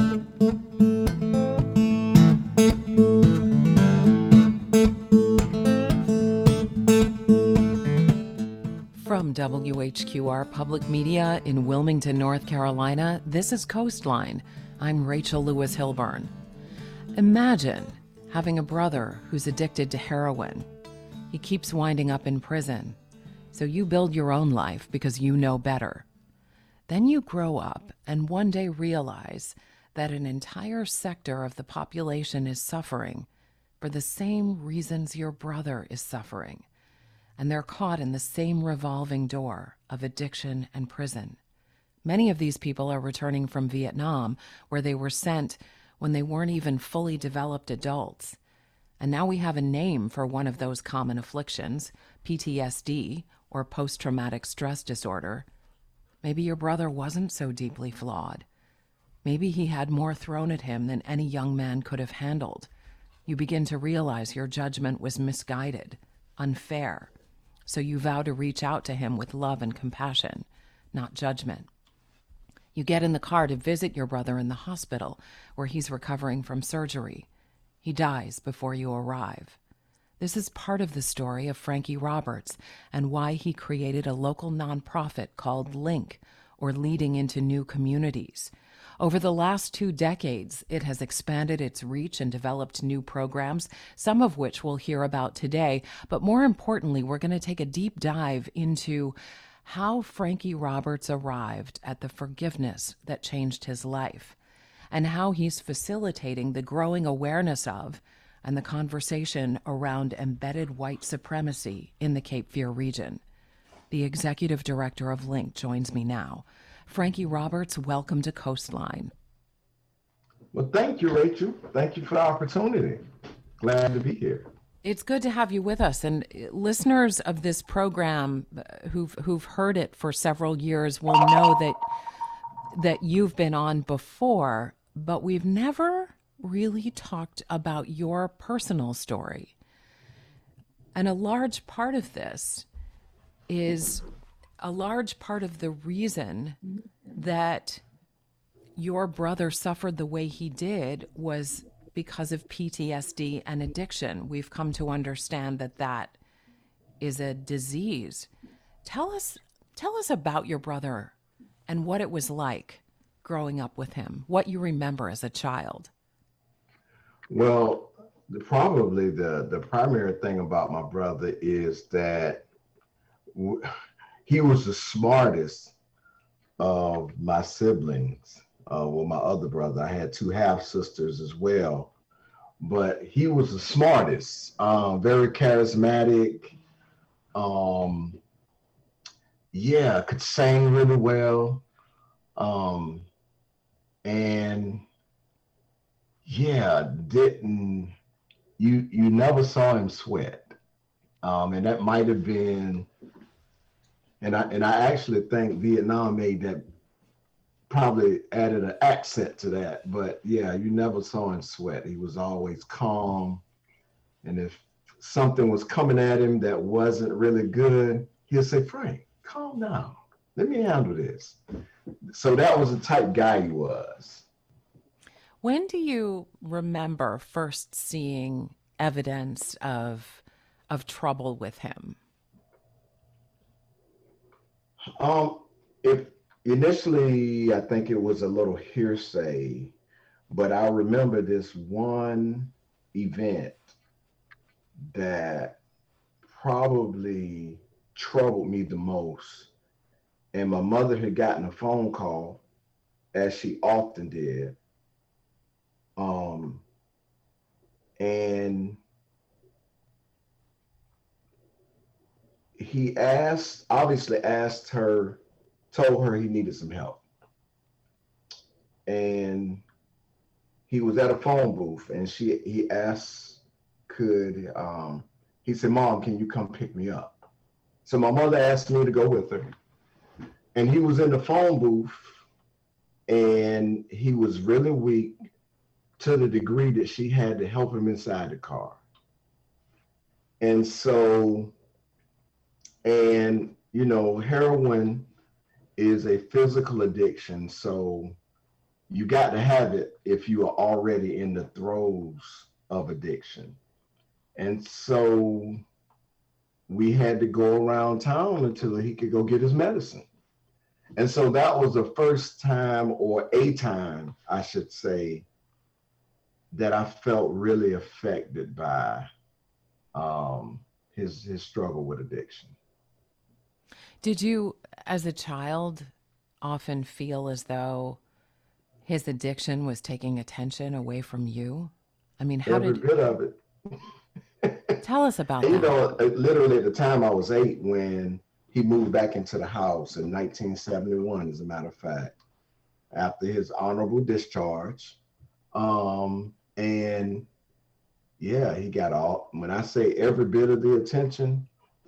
From WHQR Public Media in Wilmington, North Carolina, this is Coastline. I'm Rachel Lewis Hilburn. Imagine having a brother who's addicted to heroin. He keeps winding up in prison. So you build your own life because you know better. Then you grow up and one day realize that an entire sector of the population is suffering for the same reasons your brother is suffering. And they're caught in the same revolving door of addiction and prison. Many of these people are returning from Vietnam, where they were sent when they weren't even fully developed adults. And now we have a name for one of those common afflictions, PTSD, or post-traumatic stress disorder. Maybe your brother wasn't so deeply flawed. Maybe he had more thrown at him than any young man could have handled. You begin to realize your judgment was misguided, unfair. So you vow to reach out to him with love and compassion, not judgment. You get in the car to visit your brother in the hospital where he's recovering from surgery. He dies before you arrive. This is part of the story of Frankie Roberts and why he created a local nonprofit called LINK, or Leading into New Communities. Over the last 2 decades, it has expanded its reach and developed new programs, some of which we'll hear about today. But more importantly, we're going to take a deep dive into how Frankie Roberts arrived at the forgiveness that changed his life, and how he's facilitating the growing awareness of and the conversation around embedded white supremacy in the Cape Fear region. The executive director of LINK joins me now. Frankie Roberts, welcome to Coastline. Well, thank you, Rachel. Thank you for the opportunity. Glad to be here. It's good to have you with us. And listeners of this program who've heard it for several years will know that you've been on before, but we've never really talked about your personal story. And a large part of this is a large part of the reason that your brother suffered the way he did was because of PTSD and addiction. We've come to understand that that is a disease. Tell us about your brother and what it was like growing up with him, what you remember as a child. Well, probably the primary thing about my brother is that he was the smartest of my siblings. Well, my other brother, I had 2 half sisters as well, but he was the smartest, very charismatic. Could sing really well. You never saw him sweat. And that might have been, and I actually think Vietnam made that, probably added an accent to that. But yeah, you never saw him sweat. He was always calm. And if something was coming at him that wasn't really good, he'll say, "Frank, calm down. Let me handle this." So that was the type guy he was. When do you remember first seeing evidence of trouble with him? Initially, I think it was a little hearsay, but I remember this one event that probably troubled me the most. And my mother had gotten a phone call, as she often did. And he told her he needed some help. And he was at a phone booth and he asked, he said, "Mom, can you come pick me up?" So my mother asked me to go with her. And he was in the phone booth and he was really weak to the degree that she had to help him inside the car. And so, heroin is a physical addiction. So you got to have it if you are already in the throes of addiction. And so we had to go around town until he could go get his medicine. And so that was the first time, or a time, I should say, that I felt really affected by his struggle with addiction. Did you, as a child, often feel as though his addiction was taking attention away from you? I mean, how Every did, bit of it. tell us about And that. literally at the time I was 8 when he moved back into the house in 1971, as a matter of fact, after his honorable discharge. And yeah, he got all, when I say every bit of the attention,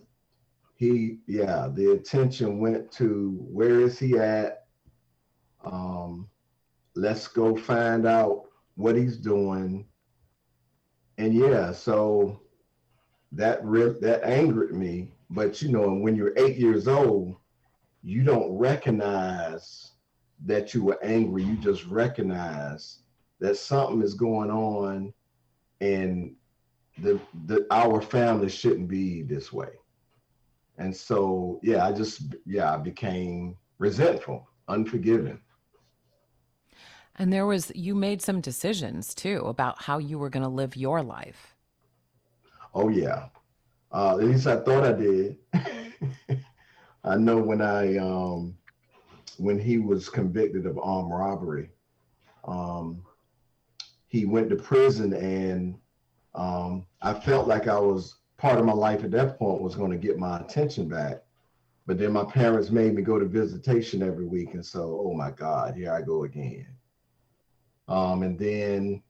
the attention went to where is he at? Um, let's go find out what he's doing. And yeah, so that angered me. But when you're 8 years old, you don't recognize that you were angry. You just recognize that something is going on, and our family shouldn't be this way. And so I became resentful, unforgiving. And you made some decisions too about how you were going to live your life. Oh yeah, at least I thought I did. I know when he was convicted of armed robbery, um, he went to prison, and I felt like I was part of my life at that point was going to get my attention back. But then my parents made me go to visitation every week, and so, oh my God, here I go again. And then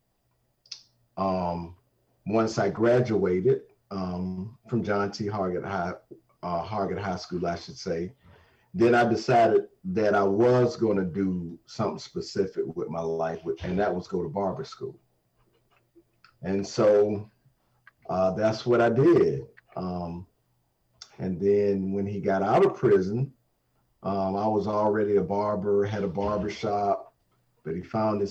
once I graduated from John T. Hargett High School, I should say, then I decided that I was going to do something specific with my life, and that was go to barber school. And so that's what I did. And then when he got out of prison, I was already a barber, had a barber shop, but he found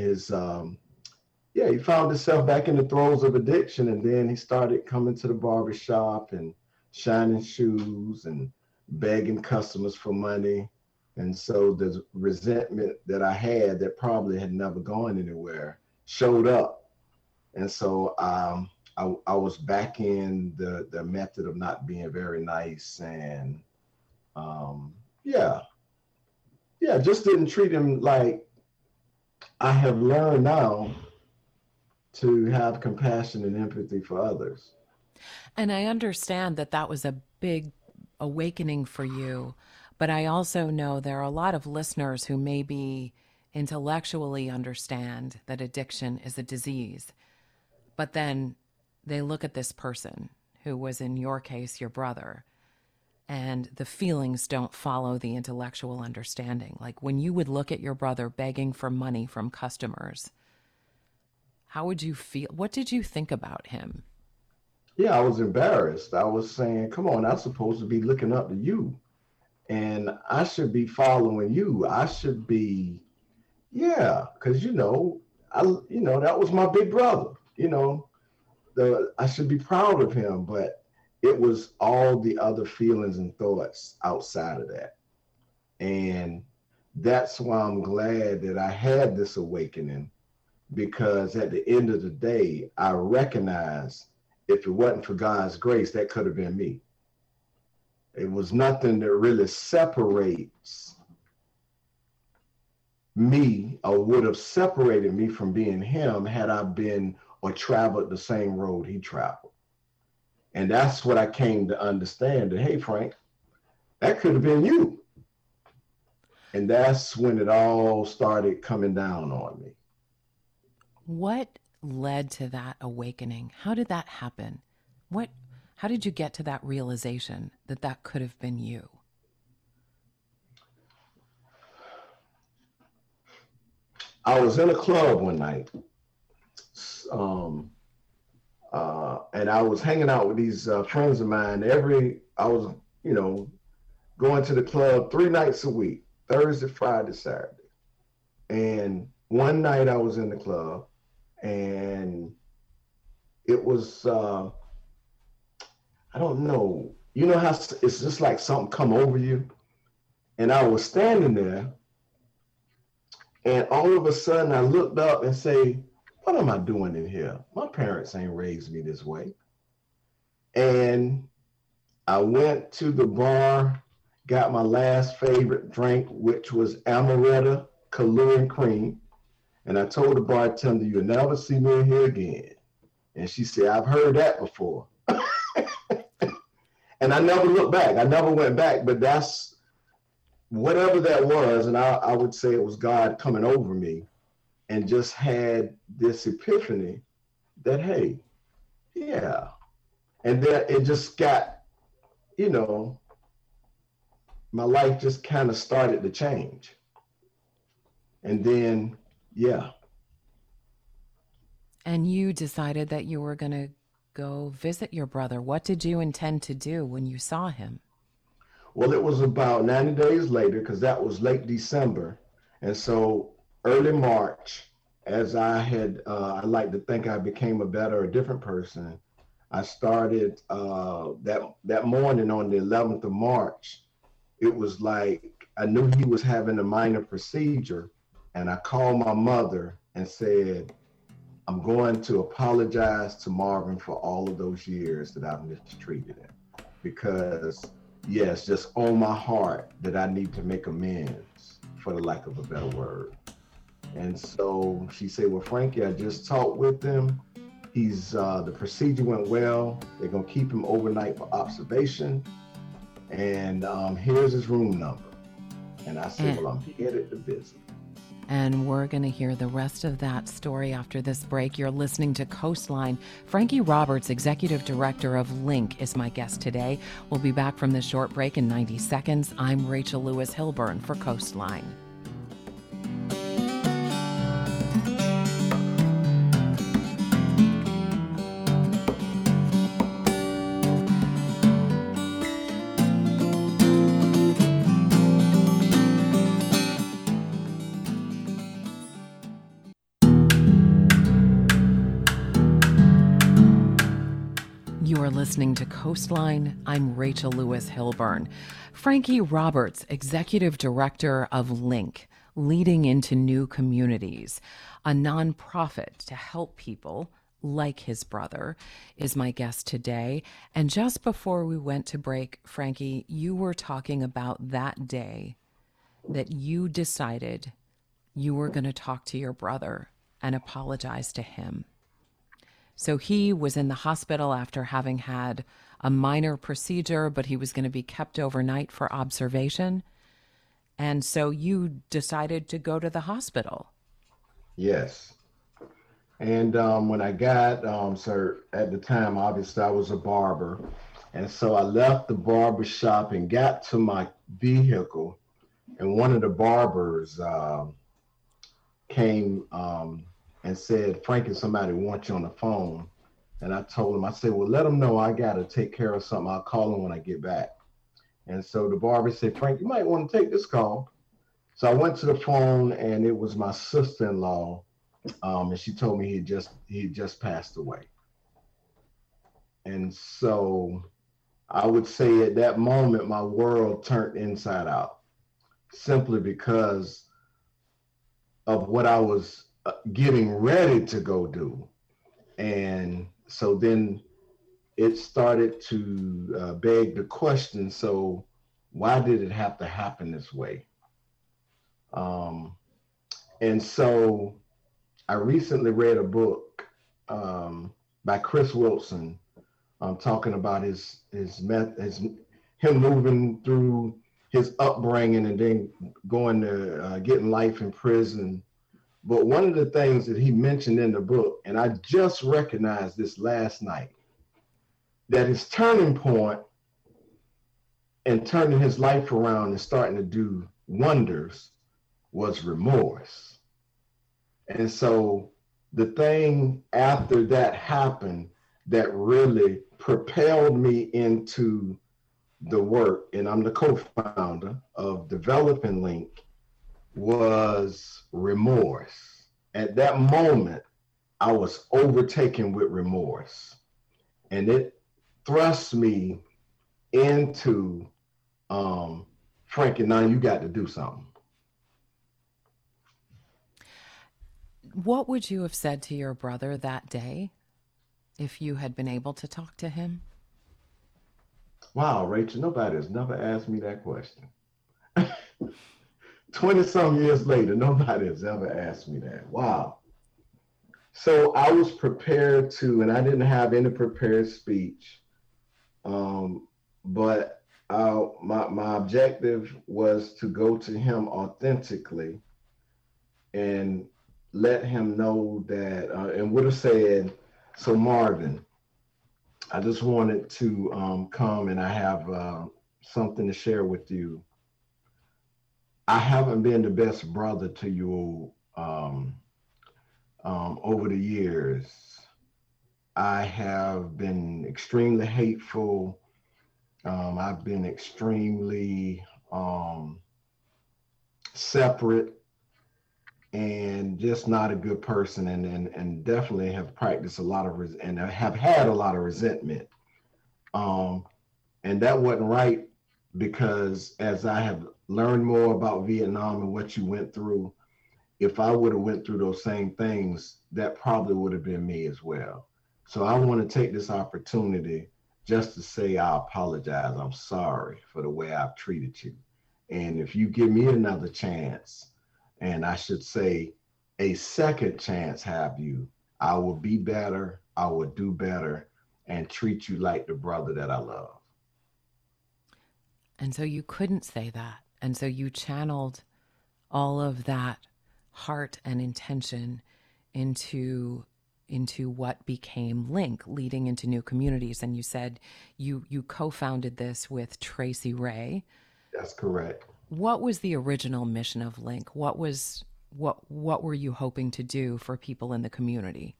he found himself back in the throes of addiction. And then he started coming to the barber shop and shining shoes and begging customers for money. And so the resentment that I had that probably had never gone anywhere showed up. And so I was back in the method of not being very nice, and um, yeah, just didn't treat him like I have learned now to have compassion and empathy for others. And I understand that that was a big awakening for you, but I also know there are a lot of listeners who maybe intellectually understand that addiction is a disease, but then they look at this person who was, in your case, your brother, and the feelings don't follow the intellectual understanding. Like when you would look at your brother begging for money from customers, how would you feel? What did you think about him? Yeah, I was embarrassed. I was saying, come on, I'm supposed to be looking up to you, and I should be following you. I should be, yeah, because that was my big brother. I should be proud of him, but it was all the other feelings and thoughts outside of that. And that's why I'm glad that I had this awakening, because at the end of the day, I recognize if it wasn't for God's grace, that could have been me. It was nothing that really separates me or would have separated me from being him had I been or traveled the same road he traveled. And that's what I came to understand, that, hey, Frank, that could have been you. And that's when it all started coming down on me. What led to that awakening? How did that happen? How did you get to that realization that that could have been you? I was in a club one night, and I was hanging out with these friends of mine. I was, going to the club 3 nights a week, Thursday, Friday, Saturday. And one night I was in the club, and it was I don't know. You know how it's just like something come over you. And I was standing there, and all of a sudden I looked up and say, "What am I doing in here? My parents ain't raised me this way." And I went to the bar, got my last favorite drink, which was amaretto, Kahlua and cream. And I told the bartender, "You'll never see me in here again." And she said, "I've heard that before." And I never looked back. I never went back, but that's whatever that was. And I would say it was God coming over me and just had this epiphany that, hey, yeah. And then it just got, you know, my life just kind of started to change. And then, yeah. And you decided that you were going to go visit your brother. What did you intend to do when you saw him? Well, it was about 90 days later, because that was late December. And so early March, as I like to think I became a different person. I started that morning on the 11th of March. It was like I knew he was having a minor procedure, and I called my mother and said, "I'm going to apologize to Marvin for all of those years that I've mistreated him, because yes, just on my heart that I need to make amends, for the lack of a better word." And so she said, "Well, Frankie, I just talked with him. He's the procedure went well. They're gonna keep him overnight for observation, and here's his room number." And I said, "Well, I'm headed to visit." And we're going to hear the rest of that story after this break. You're listening to Coastline. Frankie Roberts, Executive Director of Link, is my guest today. We'll be back from this short break in 90 seconds. I'm Rachel Lewis Hilburn for Coastline. You are listening to Coastline. I'm Rachel Lewis Hilburn. Frankie Roberts, Executive Director of Link, Leading into New Communities, a nonprofit to help people like his brother, is my guest today. And just before we went to break, Frankie, you were talking about that day that you decided you were going to talk to your brother and apologize to him. So he was in the hospital after having had a minor procedure, but he was going to be kept overnight for observation. And so you decided to go to the hospital. Yes. And when I got, sir, at the time, obviously I was a barber. And so I left the barber shop and got to my vehicle. And one of the barbers came and said, "Frankie, somebody wants you on the phone." And I told him, I said, "Well, let him know I got to take care of something. I'll call him when I get back." And so the barber said, "Frank, you might want to take this call." So I went to the phone, and it was my sister-in-law. And she told me he just passed away. And so I would say at that moment, my world turned inside out, simply because of what I was getting ready to go do. And so then it started to beg the question, so why did it have to happen this way? And so I recently read a book by Chris Wilson, talking about him moving through his upbringing and then going to getting life in prison. But one of the things that he mentioned in the book, and I just recognized this last night, that his turning point and turning his life around and starting to do wonders was remorse. And so the thing after that happened that really propelled me into the work, and I'm the co-founder of Developing Link, was remorse. At that moment, I was overtaken with remorse, and it thrust me into Frankie, now you got to do something. What would you have said to your brother that day if you had been able to talk to him? Wow, Rachel, nobody has never asked me that question. 20 some years later, nobody has ever asked me that. Wow. So I was prepared to, and I didn't have any prepared speech, but my objective was to go to him authentically and let him know that, and would have said, so Marvin, I just wanted to come and I have something to share with you. I haven't been the best brother to you over the years. I have been extremely hateful. I've been extremely separate and just not a good person, and definitely have practiced a lot of and have had a lot of resentment. And that wasn't right, because as I have learned more about Vietnam and what you went through, if I would have went through those same things, that probably would have been me as well. So I want to take this opportunity just to say I apologize. I'm sorry for the way I've treated you. And if you give me another chance, and I should say a second chance have you, I will be better, I will do better, and treat you like the brother that I love. And so you couldn't say that. And so you channeled all of that heart and intention into what became Link, leading into New Communities. And you said you co-founded this with Tracy Ray. That's correct. What was the original mission of Link? What were you hoping to do for people in the community?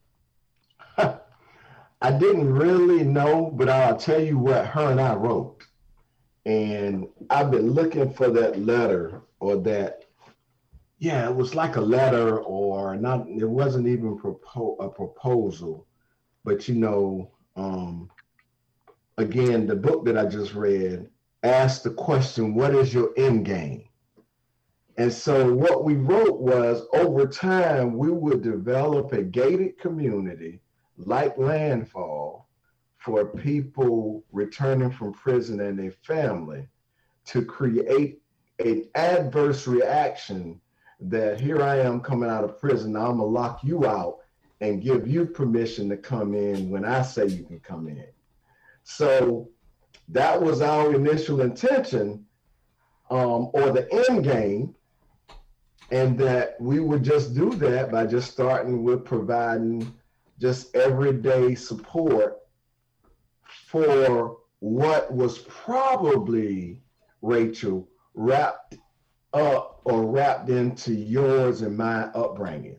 I didn't really know, but I'll tell you what her and I wrote. And I've been looking for that letter, or that, yeah, it was like a letter, or not, it wasn't even a proposal, but again, the book that I just read asked the question, what is your end game? And so what we wrote was, over time, we would develop a gated community like Landfall for people returning from prison and their family, to create an adverse reaction that, here I am coming out of prison, now I'm gonna lock you out and give you permission to come in when I say you can come in. So that was our initial intention, or the end game, and that we would just do that by just starting with providing just everyday support for what was probably, Rachel, wrapped up or wrapped into yours and my upbringing.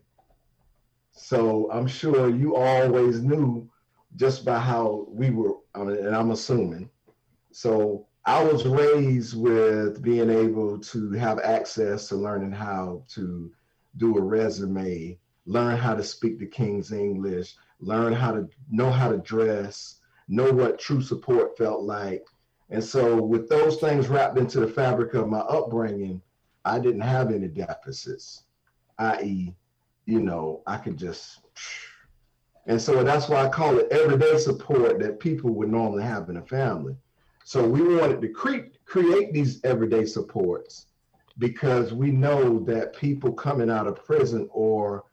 So I'm sure you always knew, just by how we were, and I'm assuming. So I was raised with being able to have access to learning how to do a resume, learn how to speak the King's English, learn how to know how to dress, know what true support felt like. And so with those things wrapped into the fabric of my upbringing, I didn't have any deficits, i.e., I could just, and so that's why I call it everyday support that people would normally have in a family. So we wanted to create these everyday supports, because we know that people coming out of prison, or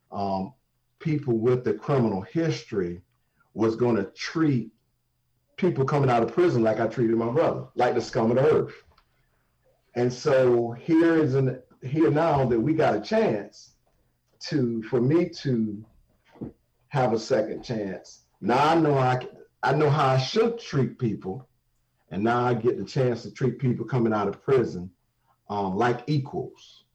people with a criminal history, was going to treat people coming out of prison like I treated my brother, like the scum of the earth. And so here now that we got a chance for me to have a second chance. Now I know how I should treat people, and now I get the chance to treat people coming out of prison like equals.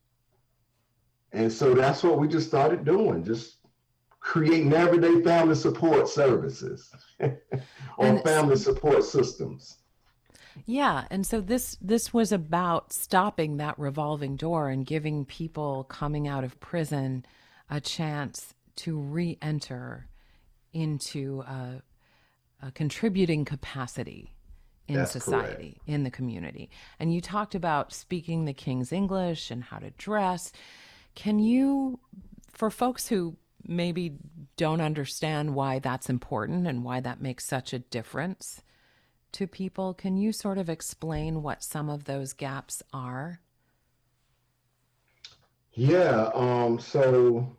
And so that's what we just started doing, just creating everyday family support services or family support systems. Yeah, and so this was about stopping that revolving door and giving people coming out of prison a chance to re-enter into a contributing capacity in That's correct. society, in the community. And you talked about speaking the King's English and how to dress. Can you, for folks who maybe don't understand why that's important and why that makes such a difference to people, can you sort of explain what some of those gaps are? Yeah, so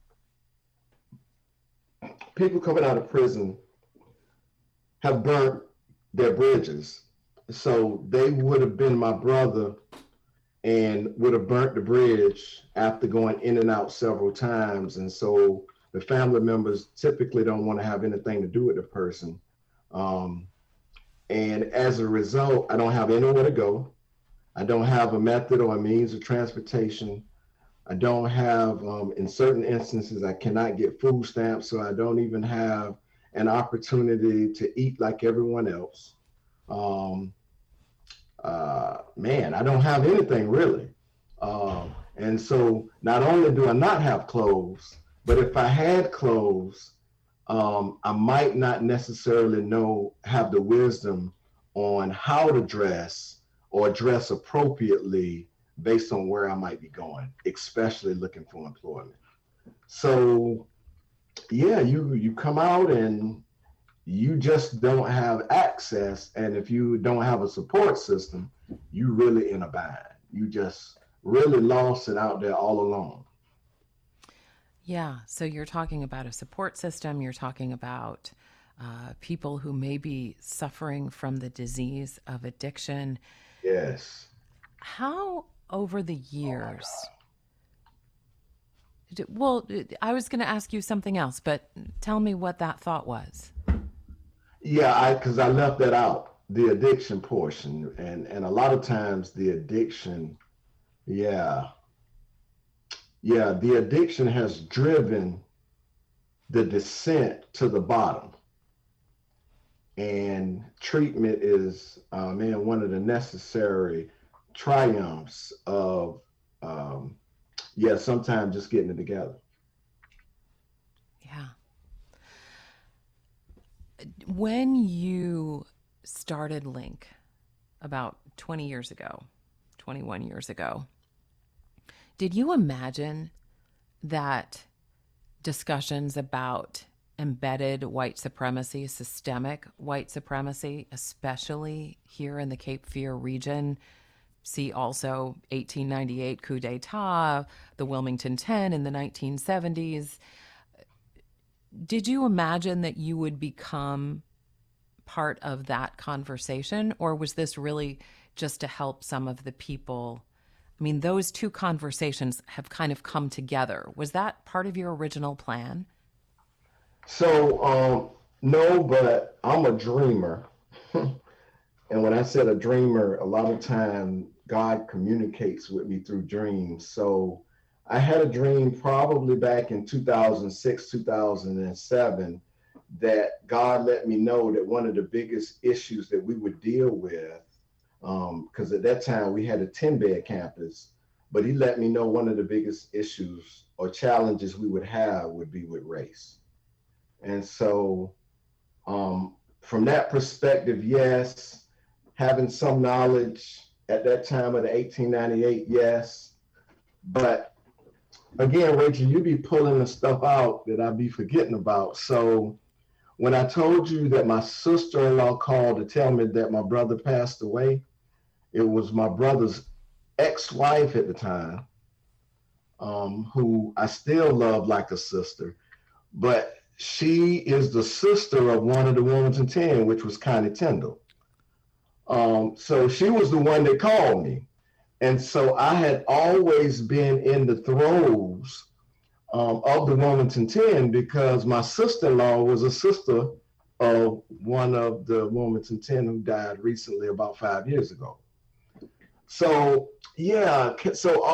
people coming out of prison have burnt their bridges. So they would have been my brother and would have burnt the bridge after going in and out several times. And so the family members typically don't want to have anything to do with the person. Um, and as a result, I don't have anywhere to go. I don't have a method or a means of transportation. I don't have, in certain instances, I cannot get food stamps, so I don't even have an opportunity to eat like everyone else. Um, Man, I don't have anything really. And so not only do I not have clothes, but if I had clothes, I might not necessarily have the wisdom on how to dress or dress appropriately based on where I might be going, especially looking for employment. So yeah, you come out and you just don't have access. And if you don't have a support system, you really in a bind. You just really lost and out there all alone. Yeah, so you're talking about a support system, you're talking about people who may be suffering from the disease of addiction. Yes. How over the years, well, I was going to ask you something else, but tell me what that thought was. Yeah, because I left that out, the addiction portion. And a lot of times the addiction, yeah, yeah, the addiction has driven the descent to the bottom. And treatment is, man, one of the necessary triumphs of, um, yeah, sometimes just getting it together. Yeah. When you started Link about 20 years ago, 21 years ago, did you imagine that discussions about embedded white supremacy, systemic white supremacy, especially here in the Cape Fear region, see also 1898 coup d'etat, the Wilmington 10 in the 1970s, did you imagine that you would become part of that conversation, or was this really just to help some of the people? I mean, those two conversations have kind of come together. Was that part of your original plan? So, no, but I'm a dreamer. And when I said a dreamer, a lot of time God communicates with me through dreams. So I had a dream probably back in 2006, 2007, that God let me know that one of the biggest issues that we would deal with, because at that time we had a 10-bed campus, but he let me know one of the biggest issues or challenges we would have would be with race. And so, from that perspective, yes, having some knowledge at that time of the 1898, yes. But again, Rachel, you be pulling the stuff out that I be forgetting about. So when I told you that my sister-in-law called to tell me that my brother passed away, it was my brother's ex-wife at the time, who I still love like a sister, but she is the sister of one of the Wilmington 10, which was Connie Tyndall. So she was the one that called me. And so I had always been in the throes of the Wilmington 10 because my sister-in-law was a sister of one of the Wilmington 10 who died recently about 5 years ago. So yeah, so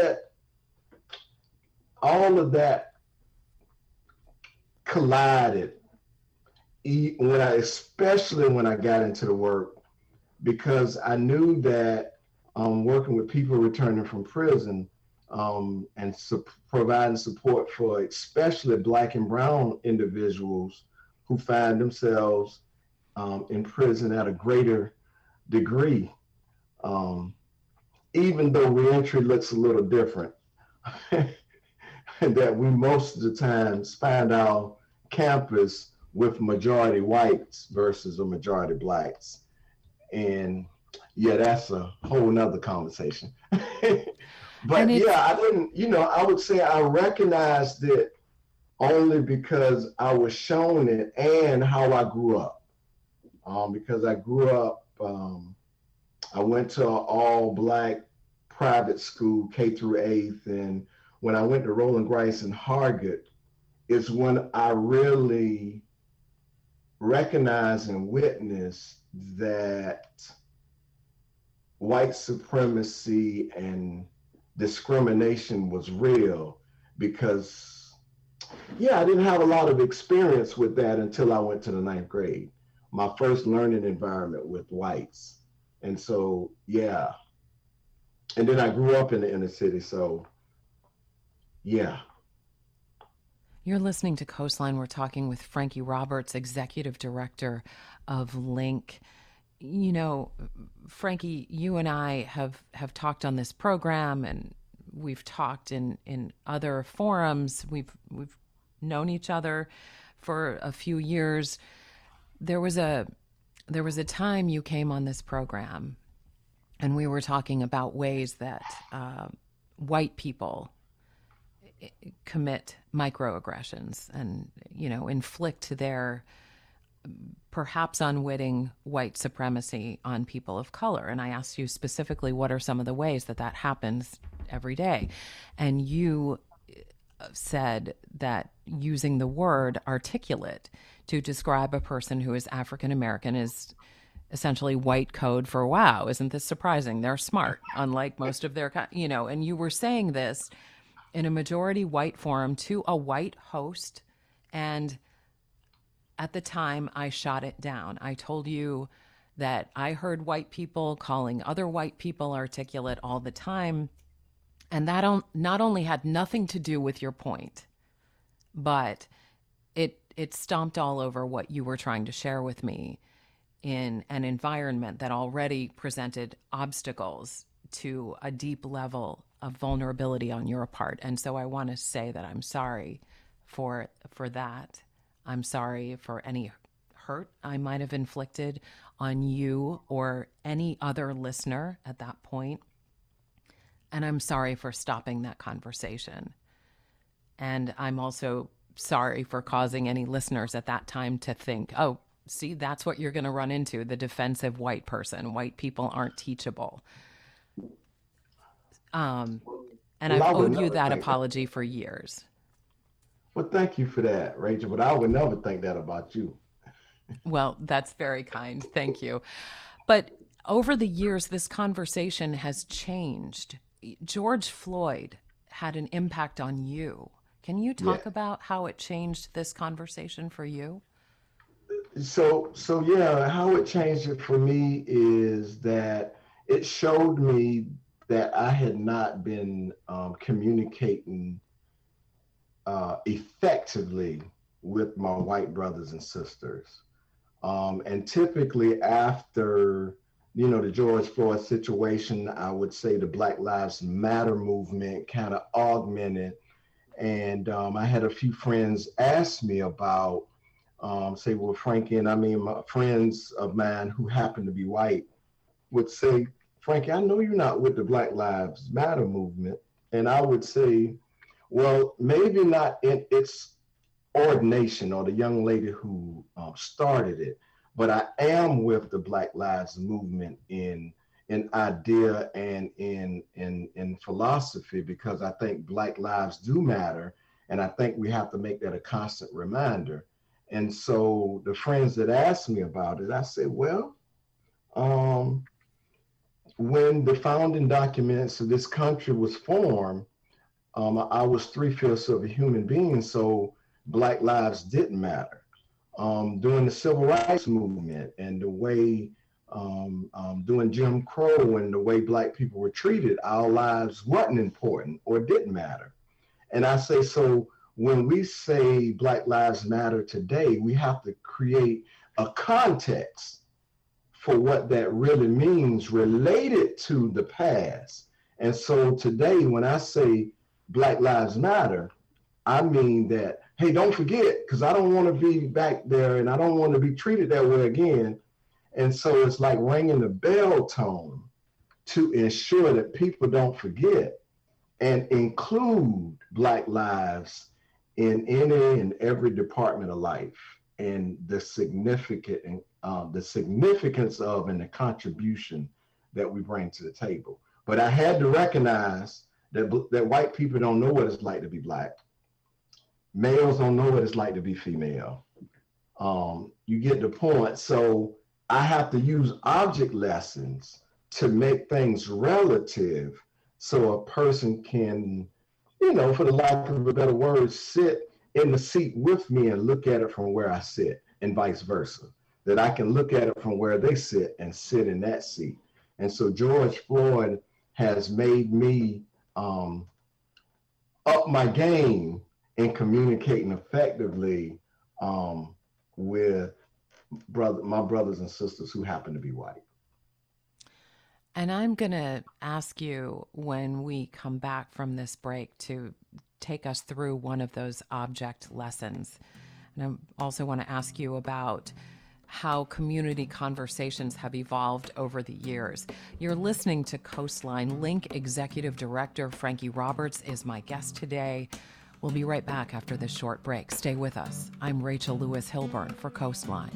all of that collided especially when I got into the work because I knew that working with people returning from prison and providing support for especially Black and Brown individuals who find themselves in prison at a greater degree, um, even though reentry looks a little different. That we most of the times find our campus with majority whites versus a majority blacks. And yeah, that's a whole nother conversation. And But it's yeah, I didn't, I would say I recognized it only because I was shown it and how I grew up. Because I grew up, I went to an all Black private school, K through eighth. And when I went to Roland Grice and Hargett, is when I really recognized and witnessed that white supremacy and discrimination was real, because yeah, I didn't have a lot of experience with that until I went to the ninth grade, my first learning environment with whites. And so yeah, and then I grew up in the inner city, so yeah. You're listening to Coastline. We're talking with Frankie Roberts, executive director of Link. You know, Frankie, you and I have talked on this program, and we've talked in other forums. We've known each other for a few years. There was a time you came on this program, and we were talking about ways that white people commit microaggressions and inflict their perhaps unwitting white supremacy on people of color. And I asked you specifically, what are some of the ways that happens every day? And you said that using the word articulate to describe a person who is African American is essentially white code for, wow, isn't this surprising? They're smart, unlike most of their, and you were saying this in a majority white forum to a white host. And at the time, I shot it down. I told you that I heard white people calling other white people articulate all the time. And that not only had nothing to do with your point, but it stomped all over what you were trying to share with me in an environment that already presented obstacles to a deep level of vulnerability on your part. And so I want to say that I'm sorry for that. I'm sorry for any hurt I might have inflicted on you or any other listener at that point. And I'm sorry for stopping that conversation. And I'm also sorry for causing any listeners at that time to think, oh, see, that's what you're going to run into, the defensive white person. White people aren't teachable. And I've owed you that apology for years. Well, thank you for that, Rachel, but I would never think that about you. Well, that's very kind. Thank you. But over the years, this conversation has changed. George Floyd had an impact on you. Can you talk about how it changed this conversation for you? So yeah, how it changed it for me is that it showed me that I had not been communicating effectively with my white brothers and sisters. And typically after, the George Floyd situation, I would say the Black Lives Matter movement kind of augmented. And I had a few friends ask me about, say, well, Frankie, and I mean, my friends of mine who happen to be white would say, Frankie, I know you're not with the Black Lives Matter movement. And I would say, well, maybe not in its ordination or the young lady who started it, but I am with the Black Lives movement in idea and in philosophy, because I think Black lives do matter. And I think we have to make that a constant reminder. And so the friends that asked me about it, I said, well, when the founding documents of this country was formed, I was 3/5 of a human being, so Black lives didn't matter. During the Civil Rights Movement and the way During Jim Crow and the way Black people were treated, our lives wasn't important or didn't matter. And I say, so when we say Black Lives Matter today, we have to create a context for what that really means related to the past. And so today, when I say Black Lives Matter, I mean that, hey, don't forget, because I don't want to be back there and I don't want to be treated that way again. And so it's like ringing the bell tone to ensure that people don't forget and include Black lives in any and every department of life, and the significance of and the contribution that we bring to the table. But I had to recognize that white people don't know what it's like to be Black. Males don't know what it's like to be female. You get the point. So I have to use object lessons to make things relative so a person can, for the lack of a better word, sit in the seat with me and look at it from where I sit, and vice versa. That I can look at it from where they sit and sit in that seat. And so George Floyd has made me up my game in communicating effectively with my brothers and sisters who happen to be white. And I'm going to ask you when we come back from this break to take us through one of those object lessons. And I also want to ask you about how community conversations have evolved over the years. You're listening to Coastline. Link Executive Director Frankie Roberts is my guest today. We'll be right back after this short break. Stay with us. I'm Rachel Lewis Hilburn for Coastline.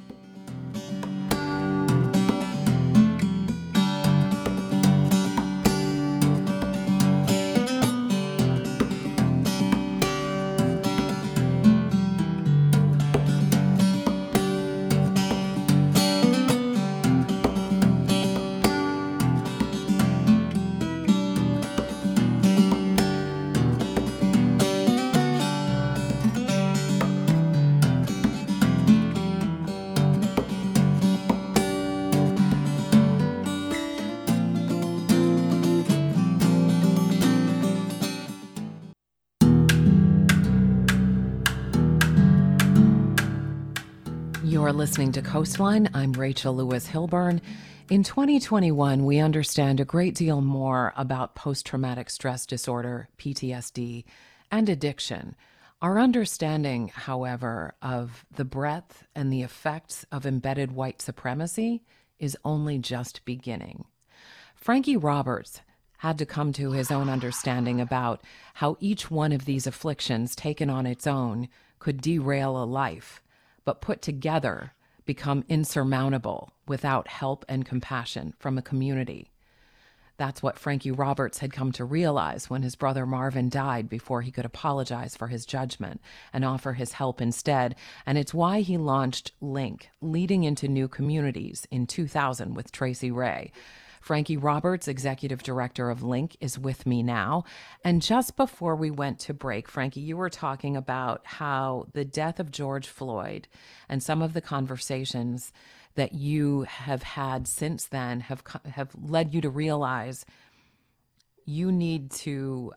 You're listening to Coastline. I'm Rachel Lewis Hilburn. In 2021, we understand a great deal more about post-traumatic stress disorder, PTSD, and addiction. Our understanding, however, of the breadth and the effects of embedded white supremacy is only just beginning. Frankie Roberts had to come to his own understanding about how each one of these afflictions taken on its own could derail a life, but put together become insurmountable without help and compassion from a community. That's what Frankie Roberts had come to realize when his brother Marvin died before he could apologize for his judgment and offer his help instead. And it's why he launched Link, Leading into New Communities, in 2000 with Tracy Ray. Frankie Roberts, Executive Director of Link, is with me now. And just before we went to break, Frankie, you were talking about how the death of George Floyd and some of the conversations that you have had since then have led you to realize you need to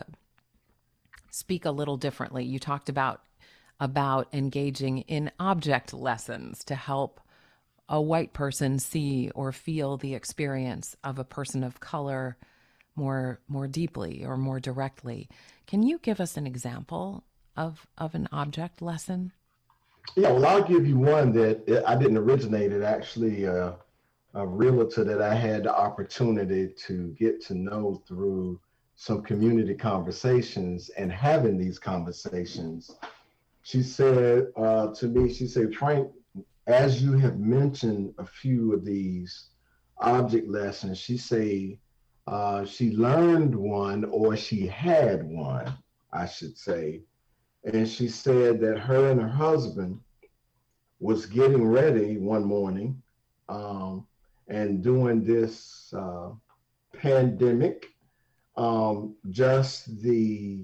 speak a little differently. You talked about engaging in object lessons to help a white person see or feel the experience of a person of color more deeply or more directly. Can you give us an example of an object lesson? Yeah, well, I'll give you one that I didn't originate. It actually a realtor that I had the opportunity to get to know through some community conversations and having these conversations. She said to me, she said, Frank, as you have mentioned a few of these object lessons, she say she learned one, or she had one, I should say. And she said that her and her husband was getting ready one morning and during this pandemic, just the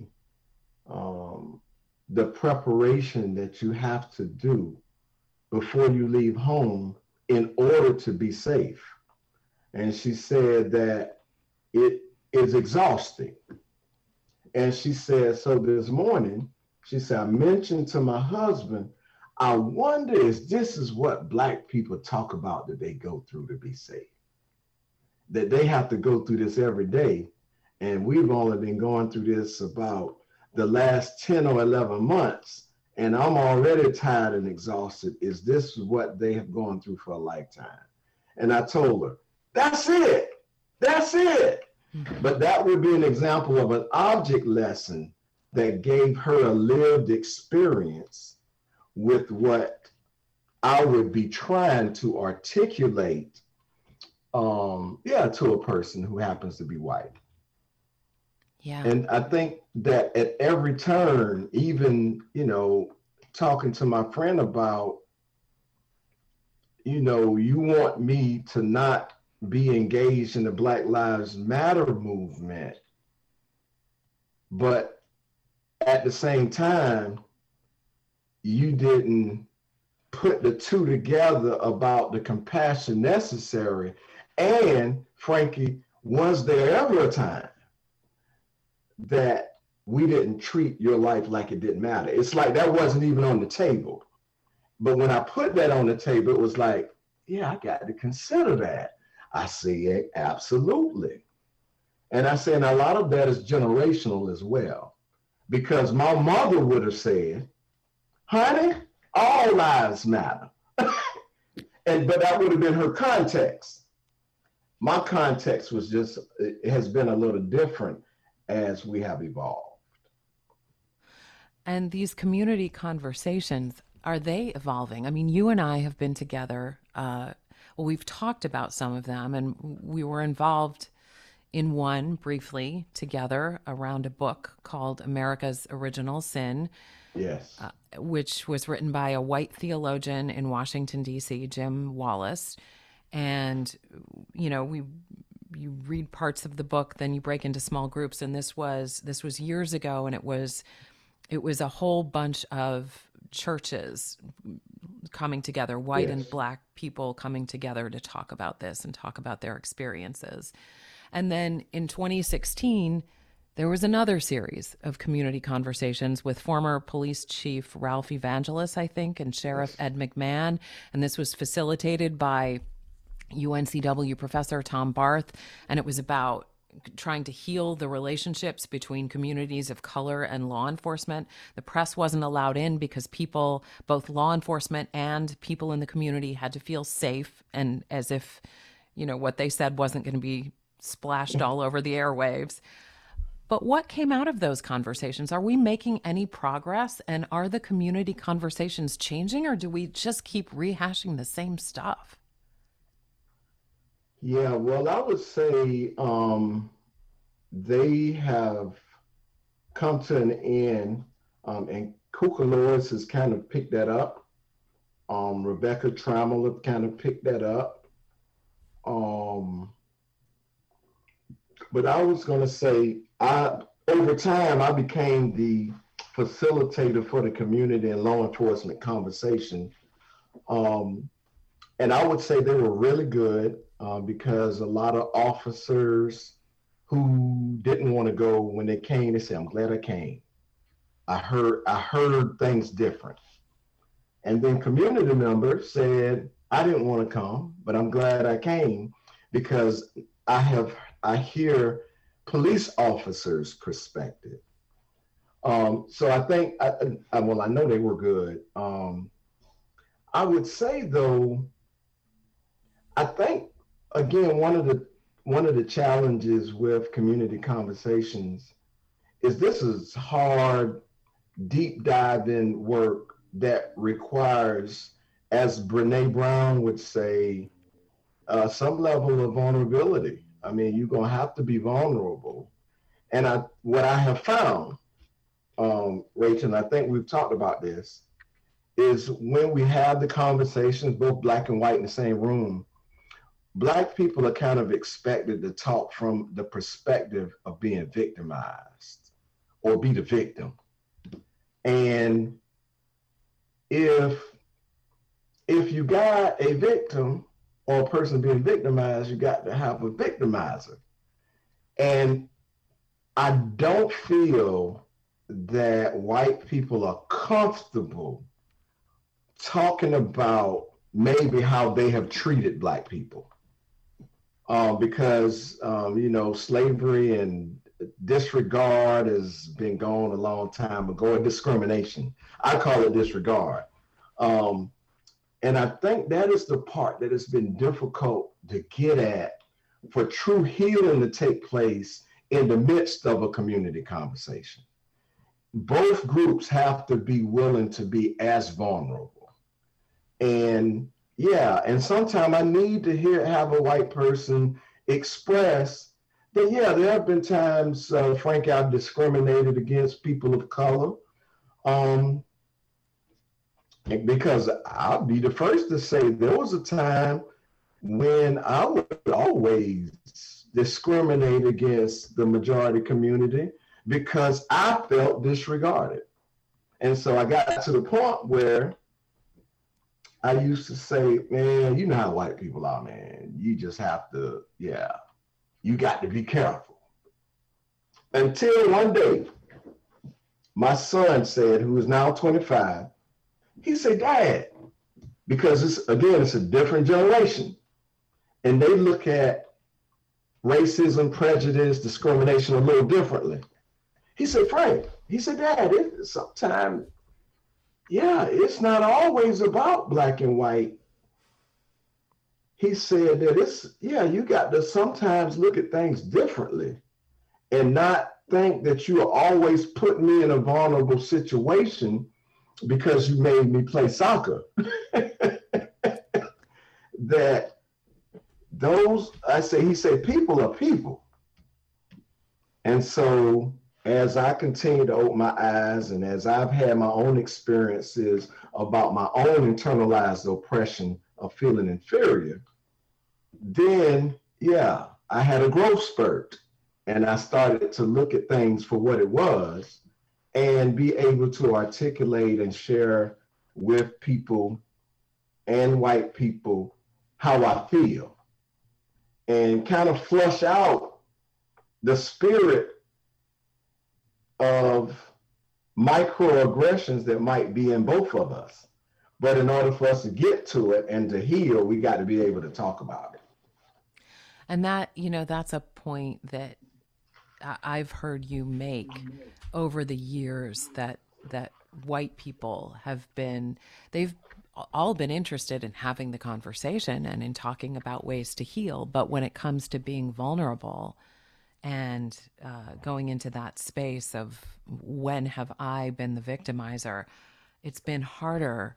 preparation that you have to do before you leave home in order to be safe. And she said that it is exhausting. And she said, so this morning, she said, I mentioned to my husband, I wonder if this is what Black people talk about that they go through to be safe, that they have to go through this every day. And we've only been going through this about the last 10 or 11 months. And I'm already tired and exhausted. Is this what they have gone through for a lifetime? And I told her, that's it. That's it. But that would be an example of an object lesson that gave her a lived experience with what I would be trying to articulate, to a person who happens to be white. Yeah. And I think that at every turn, even, talking to my friend about, you want me to not be engaged in the Black Lives Matter movement, but at the same time, you didn't put the two together about the compassion necessary. And Frankie, was there ever a time that we didn't treat your life like it didn't matter? It's like that wasn't even on the table. But when I put that on the table, it was like, yeah, I got to consider that. I say, absolutely. And I say, and a lot of that is generational as well, because my mother would have said, honey, all lives matter. But that would have been her context. My context was just, it has been a little different as we have evolved. And these community conversations, are they evolving? I mean, you and I have been together. We've talked about some of them, and we were involved in one briefly together around a book called America's Original Sin. Yes. Which was written by a white theologian in Washington, D.C., Jim Wallis. And, you read parts of the book, then you break into small groups. And this was years ago, and it was a whole bunch of churches coming together, white and Black people coming together to talk about this and talk about their experiences. And then in 2016, there was another series of community conversations with former police chief Ralph Evangelos, I think, and Sheriff Ed McMahon. And this was facilitated by UNCW professor Tom Barth. And it was about trying to heal the relationships between communities of color and law enforcement. The press wasn't allowed in because people, both law enforcement and people in the community, had to feel safe, and as if, what they said wasn't going to be splashed all over the airwaves. But what came out of those conversations? Are we making any progress? And are the community conversations changing, or do we just keep rehashing the same stuff? Yeah, well, I would say they have come to an end, and Kuka Lewis has kind of picked that up. Rebecca Trammell have kind of picked that up. But I was going to say, over time, I became the facilitator for the community and law enforcement conversation. And I would say they were really good because a lot of officers who didn't want to go, when they came, they said, I'm glad I came. I heard things different. And then community members said, I didn't want to come, but I'm glad I came because I hear police officers' perspective. So I think, I know they were good. I would say though, I think again, one of the challenges with community conversations is this is hard, deep diving work that requires, as Brene Brown would say, some level of vulnerability. I mean, you're gonna have to be vulnerable. And what I have found, Rachel, and I think we've talked about this, is when we have the conversations, both Black and white in the same room, Black people are kind of expected to talk from the perspective of being victimized or be the victim. And if if you got a victim or a person being victimized, you got to have a victimizer. And I don't feel that white people are comfortable talking about maybe how they have treated Black people. Because, slavery and disregard has been going a long time ago, or discrimination. I call it disregard. Um, and I think that is the part that has been difficult to get at for true healing to take place in the midst of a community conversation. Both groups have to be willing to be as vulnerable. And yeah, and sometimes I need to have a white person express that, yeah, there have been times, Frank, I've discriminated against people of color. Um, because I'll be the first to say there was a time when I would always discriminate against the majority community because I felt disregarded. And so I got to the point where I used to say, man, you know how white people are, man. You just have to, yeah, you got to be careful. Until one day, my son said, who is now 25, he said, Dad, because it's a different generation. And they look at racism, prejudice, discrimination a little differently. He said, Frank, he said, Dad, sometimes, yeah, it's not always about Black and white. He said that you got to sometimes look at things differently and not think that you are always putting me in a vulnerable situation because you made me play soccer. That he said, people are people. And so as I continue to open my eyes and as I've had my own experiences about my own internalized oppression of feeling inferior, then, yeah, I had a growth spurt and I started to look at things for what it was and be able to articulate and share with people and white people how I feel and kind of flush out the spirit of microaggressions that might be in both of us. But in order for us to get to it and to heal, we got to be able to talk about it. And that, that's a point that I've heard you make over the years, that white people they've all been interested in having the conversation and in talking about ways to heal. But when it comes to being vulnerable and going into that space of when have I been the victimizer, it's been harder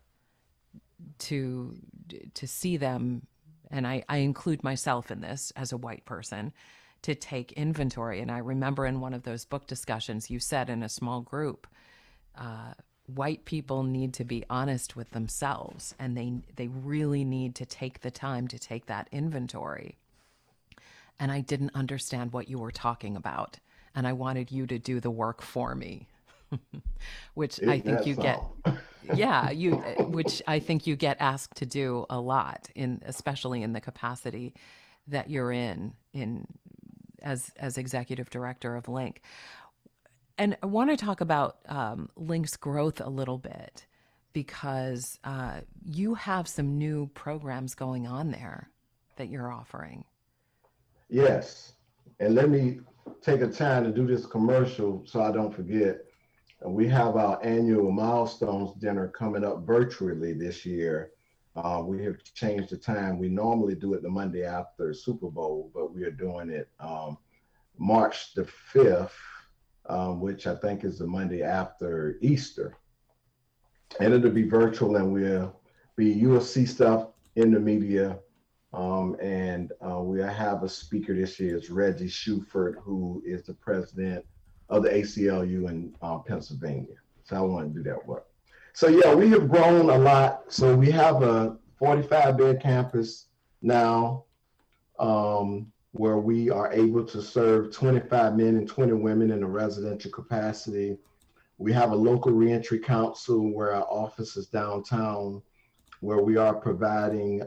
to see them, and I include myself in this as a white person, to take inventory. And I remember in one of those book discussions, you said in a small group, white people need to be honest with themselves, and they really need to take the time to take that inventory. And I didn't understand what you were talking about, and I wanted you to do the work for me, which I think you get. Yeah, which I think you get asked to do a lot, especially in the capacity that you're in as executive director of Link. And I want to talk about Link's growth a little bit, because you have some new programs going on there that you're offering. Yes. And let me take a time to do this commercial so I don't forget. We have our annual Milestones Dinner coming up virtually this year. We have changed the time. We normally do it the Monday after Super Bowl, but we are doing it March the 5th, which I think is the Monday after Easter. And it'll be virtual, and you will see stuff in the media. And we have a speaker this year, it's Reggie Shuford, who is the president of the ACLU in Pennsylvania. So I want to do that work. So yeah, we have grown a lot. So we have a 45-bed campus now, where we are able to serve 25 men and 20 women in a residential capacity. We have a local reentry council where our office is downtown, where we are providing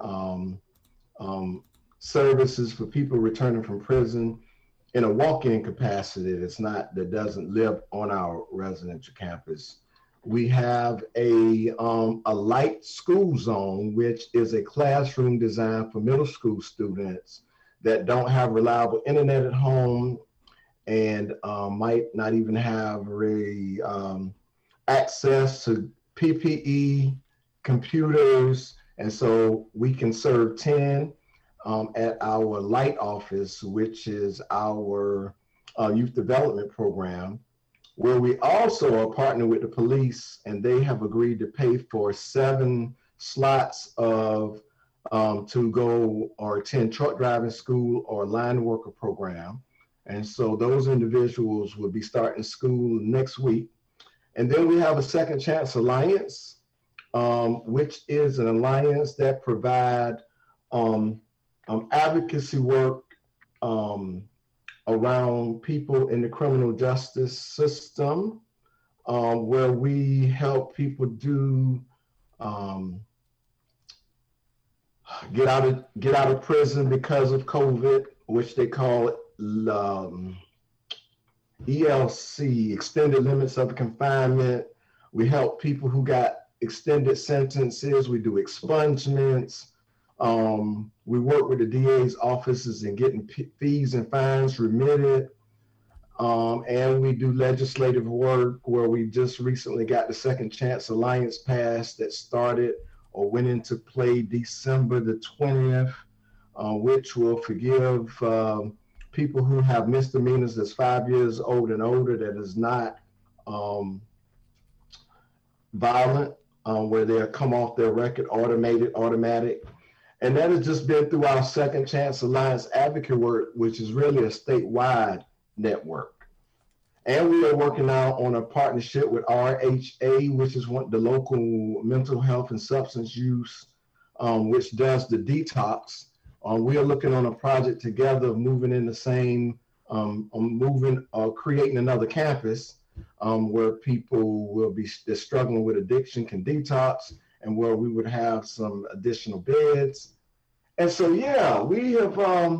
services for people returning from prison in a walk-in capacity that doesn't live on our residential campus. We have a light school zone, which is a classroom designed for middle school students that don't have reliable internet at home and might not even have really access to PPE, computers. And so we can serve 10 at our light office, which is our youth development program, where we also are partnering with the police, and they have agreed to pay for 7 slots of to go or attend truck driving school or line worker program. And so those individuals will be starting school next week. And then we have a Second Chance Alliance, which is an alliance that provide advocacy work around people in the criminal justice system, where we help people do get out of prison because of COVID, which they call ELC, extended limits of confinement. We help people who got extended sentences. We do expungements. We work with the DA's offices in getting fees and fines remitted. And we do legislative work where we just recently got the Second Chance Alliance passed that started or went into play December the 20th, which will forgive people who have misdemeanors that's 5 years old and older that is not violent, where they'll come off their record automatic. And that has just been through our Second Chance Alliance advocate work, which is really a statewide network. And we are working now on a partnership with RHA, which is the local mental health and substance use, which does the detox. We are looking on a project together of moving in the same, creating another campus where people will be struggling with addiction can detox, and where we would have some additional beds. And so, yeah, we have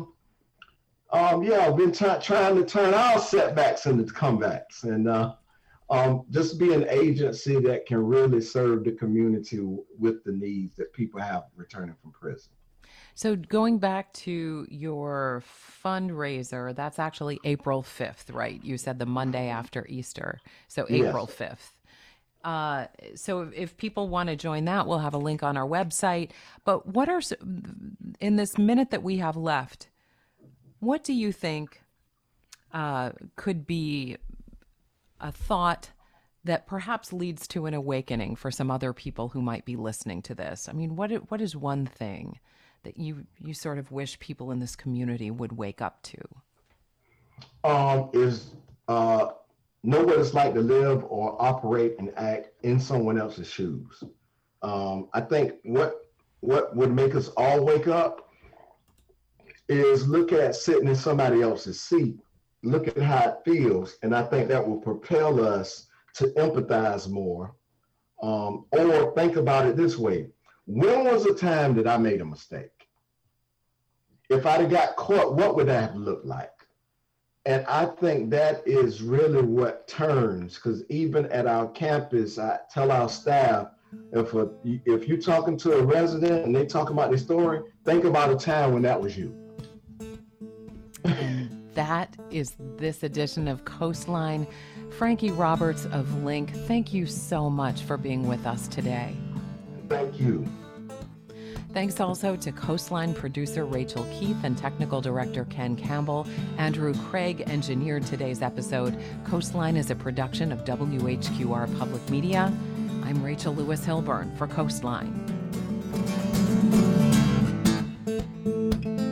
been trying to turn our setbacks into comebacks, and just be an agency that can really serve the community with the needs that people have returning from prison. So going back to your fundraiser, that's actually April 5th, right? You said the Monday after Easter. So April 5th. So if people want to join that, we'll have a link on our website. But in this minute that we have left, what do you think could be a thought that perhaps leads to an awakening for some other people who might be listening to this? I mean, what is one thing that you sort of wish people in this community would wake up to? Know what it's like to live or operate and act in someone else's shoes. I think what would make us all wake up is look at sitting in somebody else's seat, look at how it feels, and I think that will propel us to empathize more. Or think about it this way: when was the time that I made a mistake? If I'd have got caught, what would that have looked like? And I think that is really what turns, because even at our campus, I tell our staff, if you're talking to a resident and they talk about their story, think about a time when that was you. And that is this edition of Coastline. Frankie Roberts of Link, thank you so much for being with us today. Thank you. Thanks also to Coastline producer Rachel Keith and technical director Ken Campbell. Andrew Craig engineered today's episode. Coastline is a production of WHQR Public Media. I'm Rachel Lewis Hilburn for Coastline.